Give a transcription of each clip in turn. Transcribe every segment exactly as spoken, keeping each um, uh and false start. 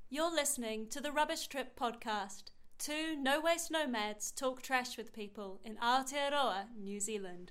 You're listening to the Rubbish Trip podcast. Two no-waste nomads talk trash with people in Aotearoa, New Zealand.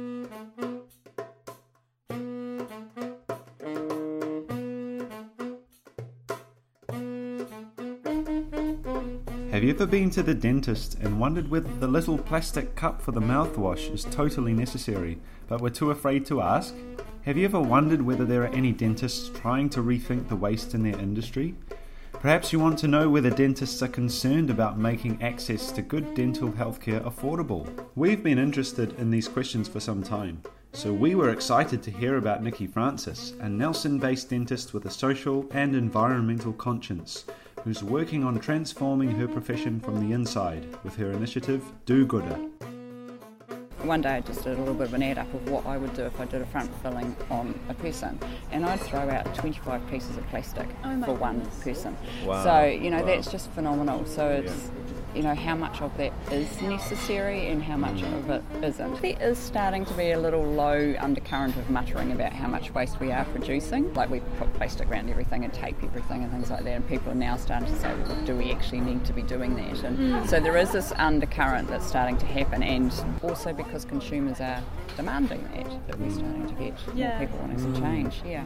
Have you ever been to the dentist and wondered whether the little plastic cup for the mouthwash is totally necessary, but were too afraid to ask? Have you ever wondered whether there are any dentists trying to rethink the waste in their industry? Perhaps you want to know whether dentists are concerned about making access to good dental healthcare affordable. We've been interested in these questions for some time, so we were excited to hear about Nikki Francis, a Nelson-based dentist with a social and environmental conscience, who's working on transforming her profession from the inside with her initiative, Do Gooder. One day I just did a little bit of an add up of what I would do if I did a front filling on a person, and I'd throw out twenty-five pieces of plastic oh for one goodness. person. Wow. So, you know, Wow. that's just phenomenal. So it's, Yeah. you know, how much of that is necessary and how much Mm. of it isn't. There is starting to be a little low undercurrent of muttering about how much waste we are producing. Like, we put plastic around everything and tape everything and things like that, and people are now starting to say, well, do we actually need to be doing that? And Mm. so there is this undercurrent that's starting to happen, and also because consumers are demanding that, that we're starting to get Yeah. more people wanting some change. Yeah.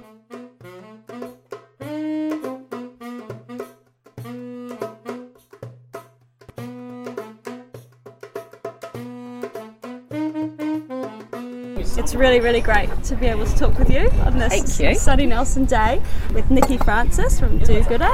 It's really, really great to be able to talk with you on this Thank you. sunny Nelson day with Nikki Francis from Do Gooder.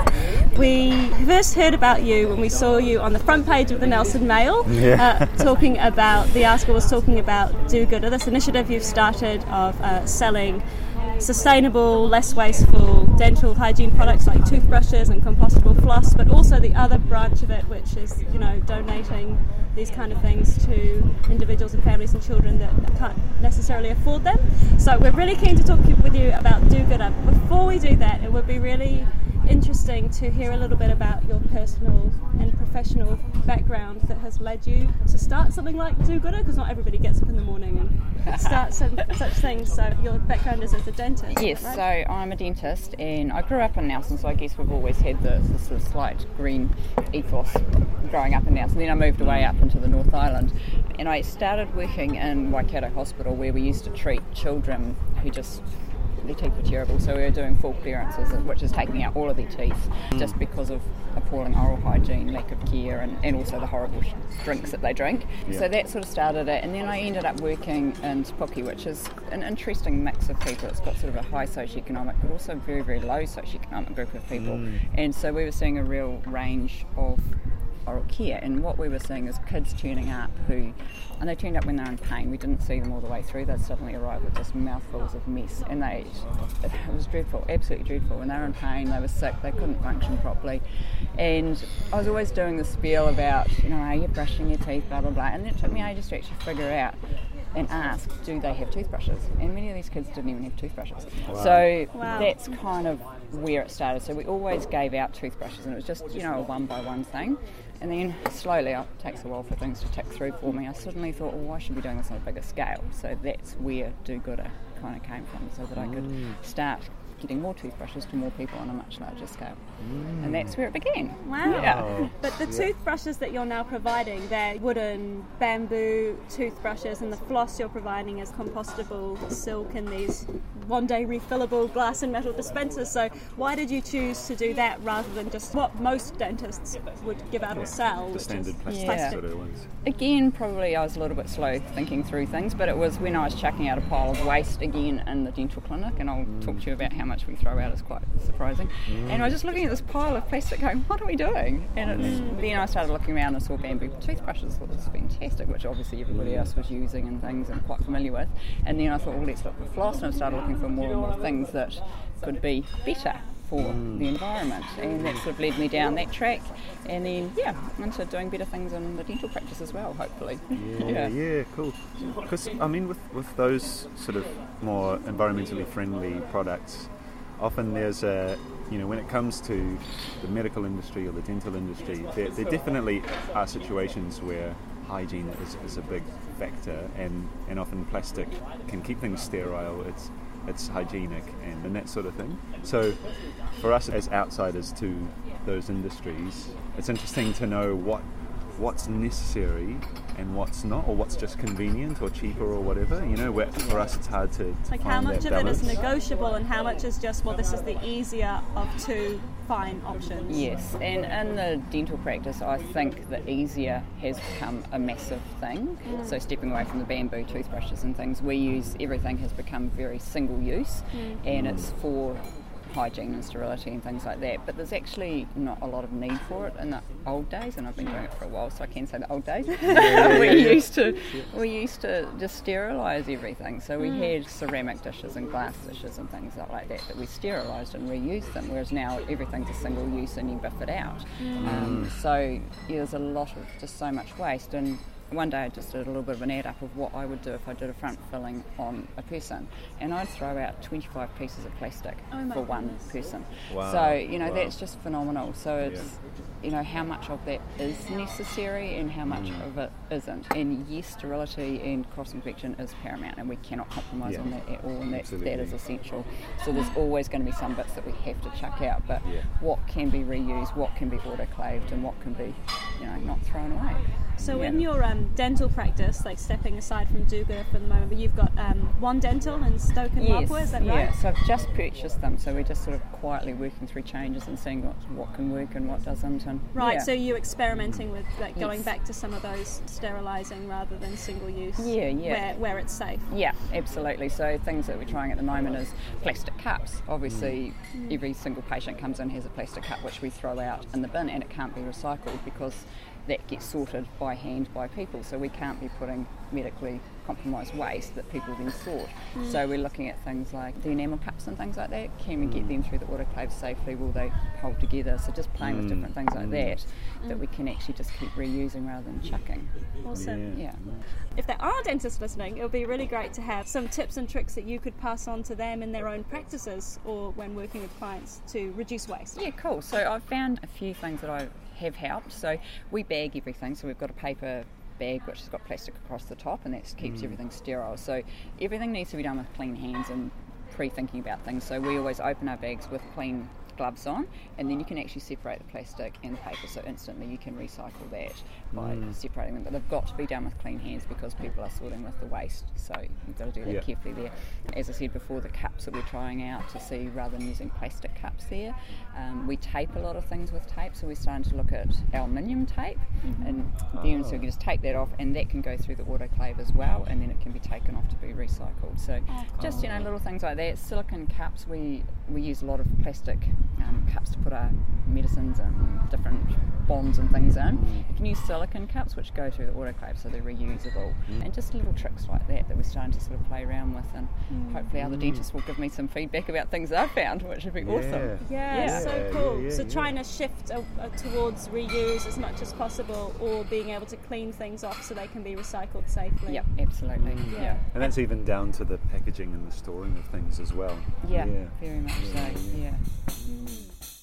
We first heard about you when we saw you on the front page of the Nelson Mail, Yeah. uh, talking about, the article was talking about Do Gooder, this initiative you've started of uh, selling sustainable, less wasteful dental hygiene products like toothbrushes and compostable floss, but also the other branch of it, which is, you know, donating these kind of things to individuals and families and children that can't necessarily afford them. So we're really keen to talk with you about Do Gooder. Before we do that, it would be really interesting to hear a little bit about your personal and professional background that has led you to start something like Do Gooder, because not everybody gets up in the morning and starts some, such things. So your background is as a dentist. Yes, right? so I'm a dentist, and I grew up in Nelson, so I guess we've always had the, the sort of slight green ethos growing up in Nelson. Then I moved away up into the North Island, and I started working in Waikato Hospital, where we used to treat children who just, their teeth were terrible, so we were doing full clearances, which is taking out all of their teeth just because of appalling oral hygiene, lack of care, and, and also the horrible sh- drinks that they drink. Yeah. So that sort of started it, and then I ended up working in Te Puke, which is an interesting mix of people. It's got sort of a high socioeconomic but also very, very low socioeconomic group of people. Mm. And so we were seeing a real range of oral care, and what we were seeing is kids turning up who, and they turned up when they were in pain. We didn't see them all the way through. They'd suddenly arrive with just mouthfuls of mess, and they, it was dreadful, absolutely dreadful. When they were in pain, they were sick, they couldn't function properly, and I was always doing the spiel about, you know, are you brushing your teeth, blah blah blah, and it took me ages to actually figure out and ask, do they have toothbrushes? And many of these kids didn't even have toothbrushes. Wow. So Wow. that's kind of where it started. So we always gave out toothbrushes, and it was just, you know, a one by one thing. And then slowly, it takes a while for things to tick through for me, I suddenly thought, well, I should be doing this on a bigger scale. So that's where Do Gooder kind of came from, so that I could start getting more toothbrushes to more people on a much larger scale. And that's where it began. Wow. Yeah. But the toothbrushes that you're now providing, they're wooden, bamboo toothbrushes, and the floss you're providing is compostable silk in these one-day refillable glass and metal dispensers. So why did you choose to do that rather than just what most dentists would give out or sell? The which standard is plastic Yeah. sort of ones. Again, probably I was a little bit slow thinking through things, but it was when I was chucking out a pile of waste again in the dental clinic, and I'll talk to you about how much we throw out. It's quite surprising. And I was just looking at this pile of plastic going, what are we doing? And it's, then I started looking around and saw bamboo toothbrushes, thought this was fantastic, which obviously everybody else was using and things I'm quite familiar with. And then I thought, well, let's look for floss, and I started looking for more and more things that could be better for the environment, and that sort of led me down that track, and then yeah into doing better things in the dental practice as well, hopefully. Yeah, yeah, cool. Because I mean, with with those sort of more environmentally friendly products, often there's a, you know, when it comes to the medical industry or the dental industry, there, there definitely are situations where hygiene is, is a big factor, and, and often plastic can keep things sterile. It's it's hygienic and, and that sort of thing. So for us as outsiders to those industries, it's interesting to know what what's necessary and what's not, or what's just convenient or cheaper or whatever. You know, where, for us it's hard to like find how much that of balance. it is negotiable and how much is just, well, this is the easier of two fine options. Yes, and in the dental practice, I think the easier has become a massive thing. Mm. So stepping away from the bamboo toothbrushes and things, we use, everything has become very single use, mm. and it's for hygiene and sterility and things like that, but there's actually not a lot of need for it in the old days, and I've been doing it for a while, so I can say the old days. Yeah, yeah, we yeah, used to yeah. we used to just sterilise everything, so we mm. had ceramic dishes and glass dishes and things like that that we sterilised and reused them, whereas now everything's a single use and you biff it out. Mm. Um, so yeah, there's a lot of just so much waste. And one day I just did a little bit of an add up of what I would do if I did a front filling on a person, and I'd throw out twenty-five pieces of plastic oh for one goodness. person. Wow. So, you know, wow. that's just phenomenal. So it's, yeah. you know, how much of that is necessary and how much mm. of it isn't. And yes, sterility and cross-infection is paramount, and we cannot compromise yeah. on that at all, and that, Absolutely. that is essential. So there's always going to be some bits that we have to chuck out, but yeah. what can be reused, what can be autoclaved, and what can be, you know, not thrown away. So Yeah. in your um, dental practice, like stepping aside from do-gooder for the moment, but you've got um, One Dental in Stoke and Yes, Mapua, is that yeah. right? So I've just purchased them, so we're just sort of quietly working through changes and seeing what what can work and what doesn't. And Right, yeah. so you're experimenting with like going Yes. back to some of those sterilising rather than single use, Yeah, yeah. where, where it's safe. Yeah, absolutely. So things that we're trying at the moment is plastic cups. Obviously, Mm. every single patient comes in has a plastic cup which we throw out in the bin, and it can't be recycled because that gets sorted by hand by people. So we can't be putting medically compromised waste that people then sort. Mm. So we're looking at things like the enamel cups and things like that. Can we get them through the autoclave safely? Will they hold together? So just playing mm. with different things like that, mm. that we can actually just keep reusing rather than chucking. Awesome. Yeah. If there are dentists listening, it would be really great to have some tips and tricks that you could pass on to them in their own practices or when working with clients to reduce waste. Yeah, cool. So I've found a few things that I have helped. So we bag everything. So we've got a paper bag which has got plastic across the top, and that keeps mm. everything sterile. So everything needs to be done with clean hands and pre-thinking about things. So we always open our bags with clean gloves on, and then you can actually separate the plastic and the paper, so instantly you can recycle that by mm. separating them. But they've got to be done with clean hands because people are sorting with the waste, so you've got to do that yeah. carefully there. As I said before, the cups that we're trying out to see, rather than using plastic cups there, um, we tape a lot of things with tape, so we're starting to look at aluminium tape, mm-hmm. and then oh. so you can just take that off, and that can go through the autoclave as well, and then it can be taken off to be recycled. So oh, cool. just, you know, little things like that. Silicone cups, we we use a lot of plastic Um, cups to put our medicines and different bonds and things in. You can use silicone cups which go through the autoclave, so they're reusable, mm. and just little tricks like that that we're starting to sort of play around with, and mm. hopefully other dentists will give me some feedback about things I've found, which would be yeah. awesome. Yeah, yeah. so cool. Yeah, yeah, so yeah. trying to shift uh, uh, towards reuse as much as possible, or being able to clean things off so they can be recycled safely. Yep, absolutely. Mm. Yeah. yeah. And that's even down to the packaging and the storing of things as well. Yeah, yeah. very much yeah, so, yeah. yeah. Mm.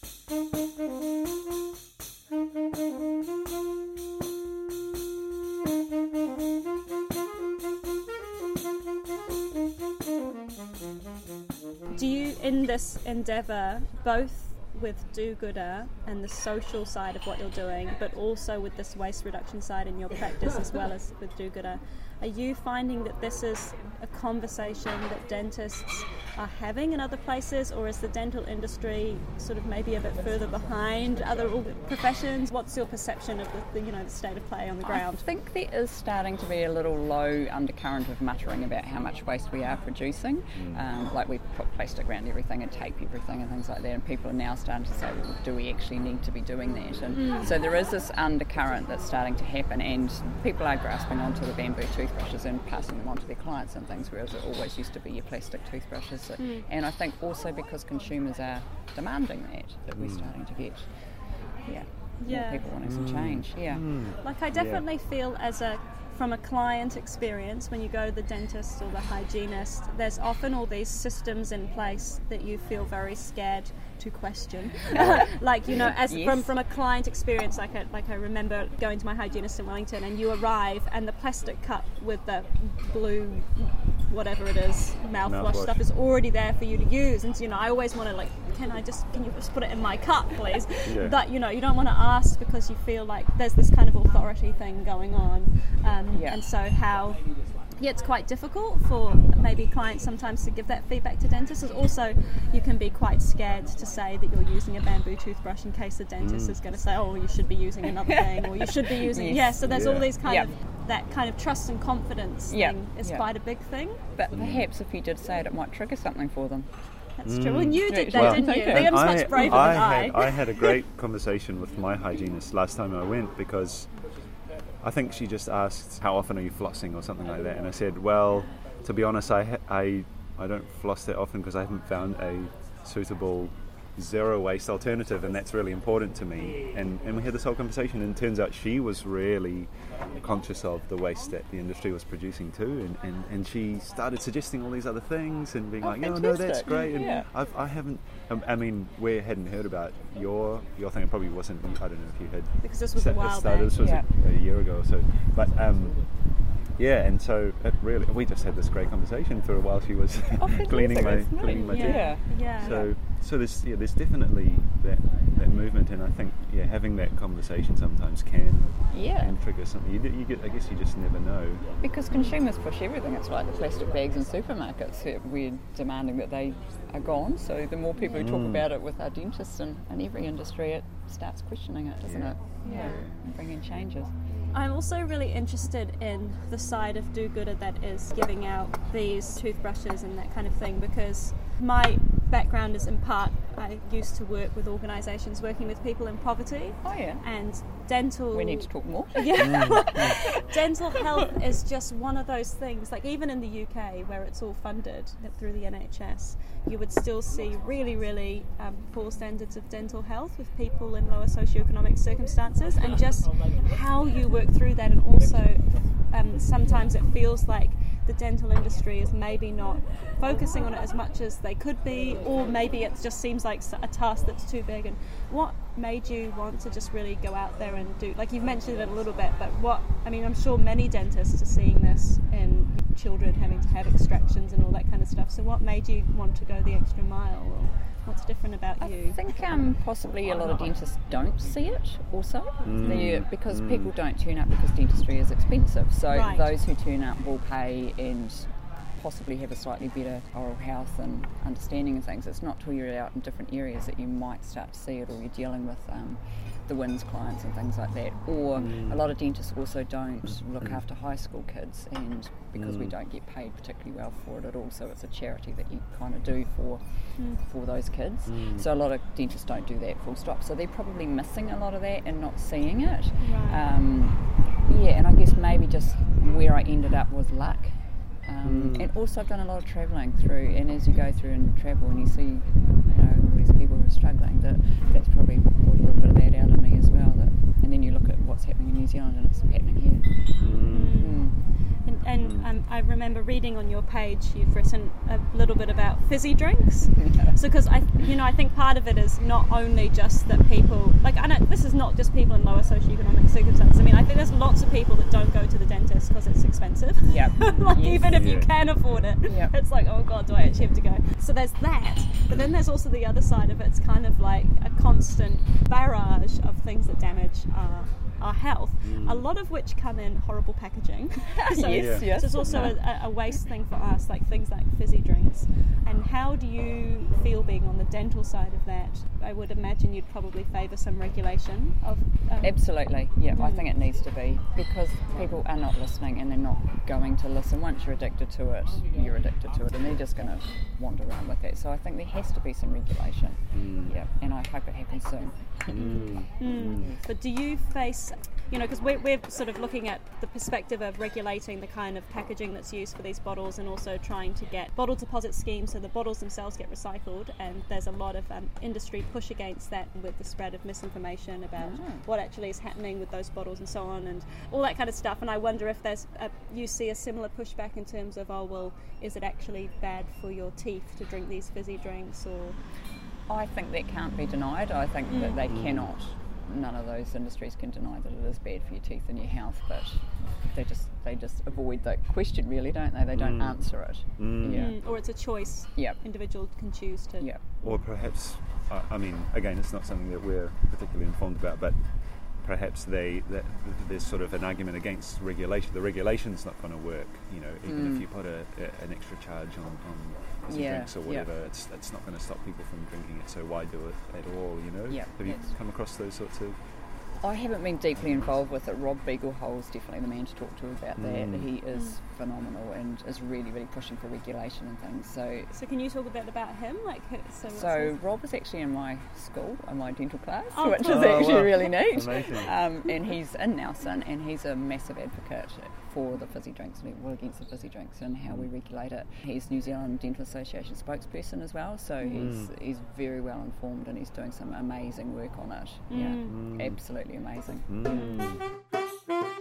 Do you, in this endeavour, both with do-gooder and the social side of what you're doing, but also with this waste reduction side in your practice as well as with do-gooder, are you finding that this is a conversation that dentists are having in other places, or is the dental industry sort of maybe a bit further behind other professions? What's your perception of the, the you know the state of play on the ground? I think there is starting to be a little low undercurrent of muttering about how much waste we are producing. Mm. Um, like we put plastic around everything and tape everything and things like that, and people are now starting to say, well, do we actually need to be doing that? And mm. so there is this undercurrent that's starting to happen, and people are grasping onto the bamboo toothbrushes and passing them on to their clients and things, whereas it always used to be your plastic toothbrushes. So, mm. And I think also because consumers are demanding that, that we're mm. starting to get yeah, yeah. more people wanting mm. some change. Yeah. Mm. Like I definitely yeah. feel as a from a client experience, when you go to the dentist or the hygienist, there's often all these systems in place that you feel very scared to question. Like, you know, as yes. from, from a client experience, like I, like I remember going to my hygienist in Wellington, and you arrive and the plastic cup with the blue whatever it is, mouthwash Mouthwash. stuff is already there for you to use. And you know, I always want to like, can I just, can you just put it in my cup, please? Yeah. That, you know, you don't want to ask because you feel like there's this kind of authority thing going on. Um, Yeah. And so how, yeah, it's quite difficult for maybe clients sometimes to give that feedback to dentists. Also, you can be quite scared to say that you're using a bamboo toothbrush in case the dentist is going to say, oh, you should be using another thing, or you should be using, Yes. yeah, so there's Yeah. all these kind Yeah. of, that kind of trust and confidence Yeah. thing is Yeah. quite a big thing. But perhaps if you did say it, it might trigger something for them. That's true. Well, you did that, Well, didn't you? and Liam's I, much braver I than I. had, I had a great conversation with my hygienist last time I went, because I think she just asked, how often are you flossing or something like that, and I said, well, to be honest, I ha- I, I don't floss that often because I haven't found a suitable zero waste alternative, and that's really important to me. And and we had this whole conversation, and it turns out she was really conscious of the waste that the industry was producing too, and, and, and she started suggesting all these other things and being Oh, like, no, no, that's fantastic. great. And Yeah. I've, I haven't, um, I mean, we hadn't heard about your your thing. It probably wasn't, I don't know if you had Because this was a sta- while started, back. this was Yeah. a, a year ago or so. But um, yeah, and so it really, we just had this great conversation for a while. She was Oh, fantastic. cleaning my That's nice. cleaning my teeth. Yeah. Yeah. So, so there's yeah, there's definitely that that movement, and I think yeah, having that conversation sometimes can Yeah. can trigger something. You, d- you get, I guess you just never know. Because consumers push everything. It's like the plastic bags in supermarkets. We're demanding that they are gone. So the more people who talk about it with our dentists and, and every industry, it starts questioning it, doesn't Yeah. it? Yeah. And bringing changes. I'm also really interested in the side of Do Gooder that is giving out these toothbrushes and that kind of thing, because my background is in part, I used to work with organisations working with people in poverty, Oh yeah. and dental... We need to talk more. Yeah, dental health is just one of those things. Like even in the U K, where it's all funded through the N H S, you would still see really, really um, poor standards of dental health with people in lower socioeconomic circumstances, and just how you work through that. And also, um, sometimes it feels like the dental industry is maybe not focusing on it as much as they could be, or maybe it just seems like a task that's too big. And what made you want to just really go out there and do, like you've mentioned it a little bit, but what, I mean, I'm sure many dentists are seeing this in children having to have extractions and all that kind of stuff. So what made you want to go the extra mile, or what's different about you? I think um, possibly a lot of dentists don't see it also, The- because people don't turn up because dentistry is expensive. So Right. those who turn up will pay and possibly have a slightly better oral health and understanding of things. It's not till you're out in different areas that you might start to see it, or you're dealing with um, the W I N S clients and things like that. Or a lot of dentists also don't look after high school kids, and because we don't get paid particularly well for it at all, so it's a charity that you kind of do for for those kids. So a lot of dentists don't do that full stop. So they're probably missing a lot of that and not seeing it. Right. Um, yeah, and I guess maybe just where I ended up was luck. Um, And also I've done a lot of travelling through, and as you go through and travel and you see, you know, all these people who are struggling, that that's probably brought a little bit of that out of me as well. That, and then you look at what's happening in New Zealand and it's happening here. Mm. And, and um, I remember reading on your page, you've written a little bit about fizzy drinks. So, because I, you know, I think part of it is not only just that people, like, I know this is not just people in lower socioeconomic circumstances. I mean, I think there's lots of people that don't go to the dentist because it's expensive. Yeah. Like, Yes. even if you Yeah. can afford it, Yeah. it's like, oh God, do I actually have to go? So there's that. But then there's also the other side of it. It's kind of like a constant barrage of things that damage our, our health, a lot of which come in horrible packaging. So Yes, Yeah. yes. so it's also a, a waste thing for us, like things like fizzy drinks. And how do you feel being on the dental side of that? I would imagine you'd probably favour some regulation of... Um, Absolutely, yeah, I think it needs to be, because people are not listening and they're not going to listen. Once you're addicted to it, you're addicted to it, and they're just going to wander around with that. So I think there has to be some regulation, yeah, and I hope it happens soon. Mm. But do you face, you know, because we're, we're sort of looking at the perspective of regulating the kind of packaging that's used for these bottles, and also trying to get bottle deposit schemes so the bottles themselves get recycled, and there's a lot of um, industry push against that with the spread of misinformation about Oh. what actually is happening with those bottles and so on, and all that kind of stuff. And I wonder if there's a, you see a similar pushback in terms of, oh well, is it actually bad for your teeth to drink these fizzy drinks? Or I think that can't be denied. I think that they cannot none of those industries can deny that it is bad for your teeth and your health, but they just they just avoid that question, really, don't they? They don't Mm. answer it. Mm. Yeah. Mm, or it's a choice. Yep. Individual can choose to. Yep. Or perhaps, I I mean, again, it's not something that we're particularly informed about, but perhaps they that there's sort of an argument against regulation. The regulation's not going to work, you know, even Mm. if you put a, a, an extra charge on, on fizzy Yeah, drinks or yeah. whatever, it's it's not going to stop people from drinking it, so why do it at all, you know? Yeah, Have you that's- come across those sorts of... I haven't been deeply involved with it. Rob Beaglehole's definitely the man to talk to about that. Mm. He is phenomenal and is really, really pushing for regulation and things. So, So can you talk a bit about him? Like, who- so, what's so his- Rob is actually in my school, in my dental class, Oh, which cool. is Oh, actually wow. really neat. Amazing. Um, and he's in Nelson, and he's a massive advocate for the fizzy drinks, well, against the fizzy drinks and how we regulate it. He's New Zealand Dental Association spokesperson as well, so he's he's very well informed, and he's doing some amazing work on it. Yeah, Mm. absolutely amazing. Mm.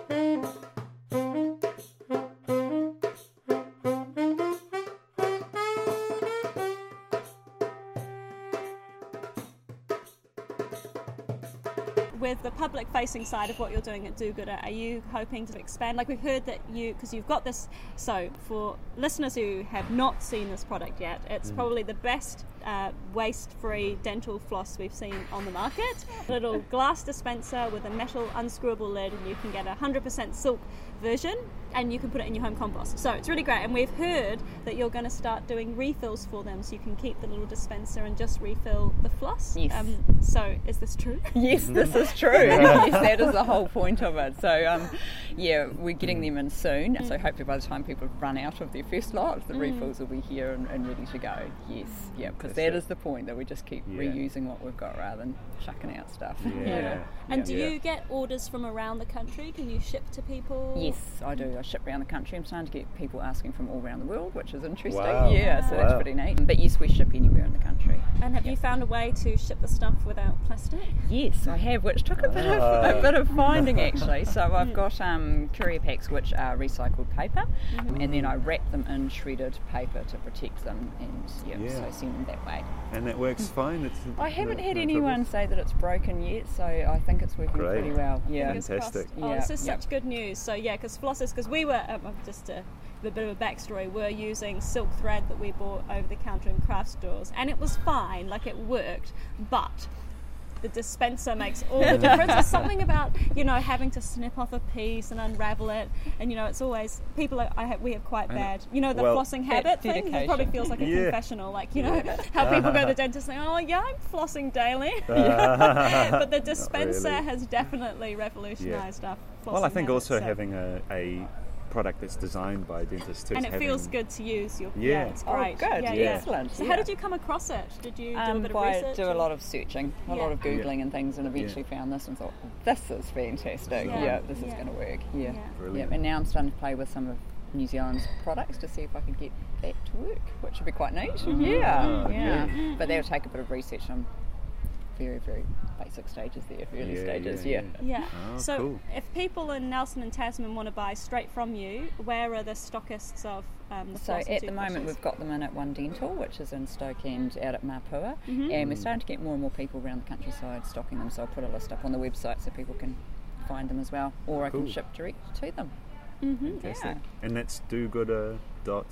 with the public-facing side of what you're doing at Do Gooder, are you hoping to expand? Like, we've heard that you, because you've got this, so for listeners who have not seen this product yet, it's probably the best uh, waste-free dental floss we've seen on the market. A little glass dispenser with a metal unscrewable lid, and you can get a one hundred percent silk version, and you can put it in your home compost. So it's really great, and we've heard that you're going to start doing refills for them, so you can keep the little dispenser and just refill the floss. Yes. Um, so is this true? Yes, this is true. Yes, that is the whole point of it. So, um, yeah, we're getting them in soon. So hopefully by the time people run out of their first lot, the refills will be here and, and ready to go. Yes, yeah, because that is the point, that we just keep Yeah. reusing what we've got rather than chucking out stuff. Yeah. And do Yeah. you get orders from around the country? Can you ship to people? Yes, I do. I ship around the country. I'm starting to get people asking from all around the world, which is interesting. Wow. Yeah, so Wow. that's pretty neat. But yes, we ship anywhere in the country. And have you found a way to ship the stuff without plastic? Yes, I have, which took a bit of Ah. a bit of finding actually. So I've got um, courier packs which are recycled paper, and then I wrap them in shredded paper to protect them, and yeah, Yeah. so send them that way. And that works fine? It's I haven't no- had no anyone trouble? say that it's broken yet, so I think it's working Great. pretty well. Yeah. Fingers Fantastic. crossed. Oh, Yeah, this is yeah. such good news. So yeah, because flossers, because we were um, just a, a bit of a backstory. We're using silk thread that we bought over the counter in craft stores, and it was fine, like it worked, but the dispenser makes all the difference. There's something about, you know, having to snip off a piece and unravel it, and you know, it's always people. Are, I have, we have quite And- bad, you know, the well- flossing That habit thing. It probably dedication. feels like a Yeah. confessional, like you know, how people go to the dentist and say, "Oh yeah, I'm flossing daily," Ah. but the dispenser really. has definitely revolutionised our flossing Well, I think habits, also so- having a, a product that's designed by dentists too. and is it feels having- good to use. Your, Yeah. yeah, it's Oh, great. good. Yeah, Yeah. yeah. Excellent. So yeah. how did you come across it? Did you do a Um, bit of by research? do a or- lot of searching, a Yeah. lot of googling and things, and eventually found this and thought, this is fantastic. Yeah. Yeah, this is Yeah. going to work. Yeah. Yeah. yeah, Brilliant. and now I'm starting to play with some of New Zealand's products to see if I can get that to work, which would be quite neat. Mm-hmm. Yeah, Oh, yeah. yeah. But that'll take a bit of research on very, very basic stages there, early Yeah, stages. yeah, Yeah. Yeah. Oh, so cool. if people in Nelson and Tasman want to buy straight from you, where are the stockists of um, the So floss and at the moment toothbrushes? we've got them in at One Dental, which is in Stoke and out at Mapua, Mm-hmm. and we're starting to get more and more people around the countryside stocking them. So I'll put a list up on the website so people can find them as well, or I Cool. can ship direct to them. Fantastic. Yeah. And that's do-gooder dot.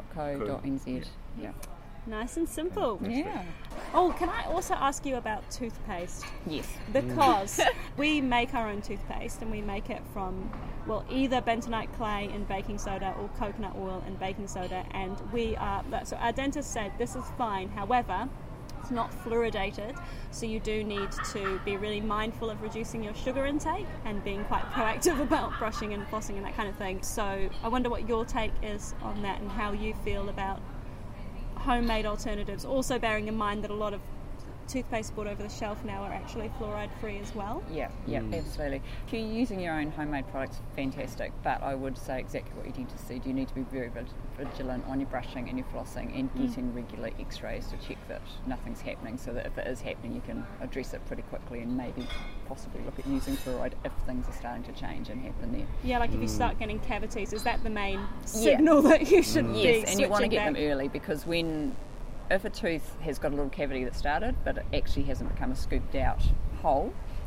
.co.nz. Yeah. Nice and simple. Yeah. Oh, can I also ask you about toothpaste? Yes. Because we make our own toothpaste, and we make it from, well, either bentonite clay and baking soda or coconut oil and baking soda, and we are, so our dentist said this is fine, however, it's not fluoridated, so you do need to be really mindful of reducing your sugar intake and being quite proactive about brushing and flossing and that kind of thing. So I wonder what your take is on that and how you feel about homemade alternatives, also bearing in mind that a lot of toothpaste bought over the shelf now are actually fluoride free as well. Yeah, yeah, absolutely. If you're using your own homemade products, fantastic, but I would say exactly what you need to see. You need to be very vig- vigilant on your brushing and your flossing and getting regular x-rays to check that nothing's happening, so that if it is happening you can address it pretty quickly and maybe possibly look at using fluoride if things are starting to change and happen there. Yeah, like if you start getting cavities, is that the main signal that you should be Yes, and you want to switching get them back? early, because when if a tooth has got a little cavity that started but it actually hasn't become a scooped out hole,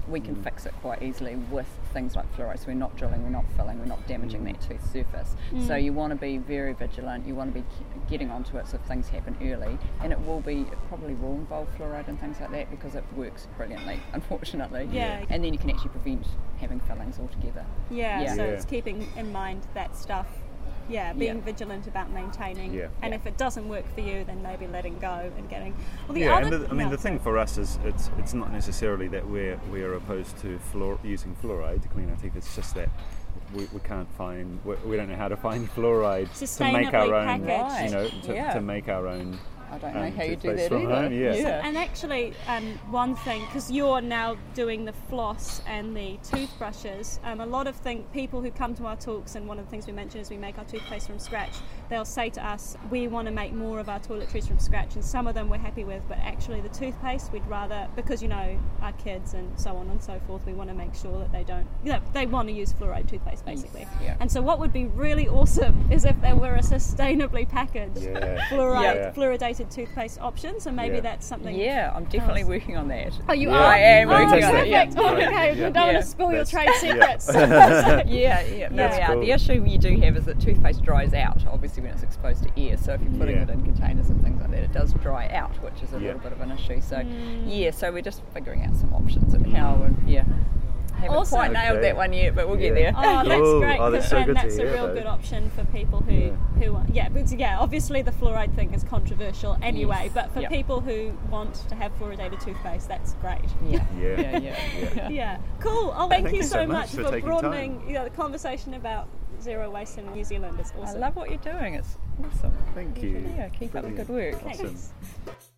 we can fix it quite easily with things like fluoride. So we're not drilling, we're not filling, we're not damaging that tooth surface. Mm. So you want to be very vigilant, you want to be getting onto it so things happen early, and it will be, it probably will involve fluoride and things like that because it works brilliantly, unfortunately. Yeah. And then you can actually prevent having fillings altogether. Yeah, Yeah. so Yeah. it's keeping in mind that stuff. Yeah, being Yeah. vigilant about maintaining. Yeah. And Yeah. if it doesn't work for you, then maybe letting go and getting. Well, the Yeah, other, and the, I mean no, the thing sorry. for us is it's it's not necessarily that we're we're opposed to fluor- using fluoride to clean our teeth. It's just that we, we can't find we, we don't know how to find fluoride to make our Sustainably own, packaged. you know, to, Yeah. to make our own. I don't know um, how you do toothpaste that from either. home, yeah. Yeah. And actually, um, one thing, because you're now doing the floss and the toothbrushes, um, a lot of thing, people who come to our talks, and one of the things we mention is we make our toothpaste from scratch, they'll say to us, we want to make more of our toiletries from scratch, and some of them we're happy with, but actually the toothpaste we'd rather, because, you know, our kids and so on and so forth, we want to make sure that they don't, you know, they want to use fluoride toothpaste basically. Yes, yeah. And so what would be really awesome is if there were a sustainably packaged Yeah. fluoride, Yeah. fluoridated toothpaste option, so maybe Yeah. that's something. Yeah, I'm definitely else. working on that. Oh, you Yeah. are? I am Oh, working on it, yeah. perfect. Oh, okay, Yeah. we don't Yeah. want to spoil your That's- trade secrets. yeah, yeah, no, That's we are. cool. The issue you do have is that toothpaste dries out, obviously, when it's exposed to air. So if you're putting Yeah. it in containers and things like that, it does dry out, which is a Yeah. little bit of an issue. So, Mm. yeah, so we're just figuring out some options and how, and yeah. Haven't Awesome. quite nailed Okay. that one yet, but we'll get Yeah. there. Oh, that's Cool. great. Oh, that's 'cause so then good to that's a hear, real though. good option for people who, Yeah. who want, yeah, but yeah, obviously the fluoride thing is controversial anyway, Yes. but for Yeah. people who want to have fluoridated toothpaste, that's great. Yeah, Yeah. yeah, yeah. Yeah. Yeah, cool. Oh, thank, Thank you you so so much much for for taking broadening time. you know, the conversation about zero waste in New Zealand. It's I awesome. love what you're doing. It's awesome. Thank you. Yeah, keep up the Brilliant. good work. Awesome. Thanks.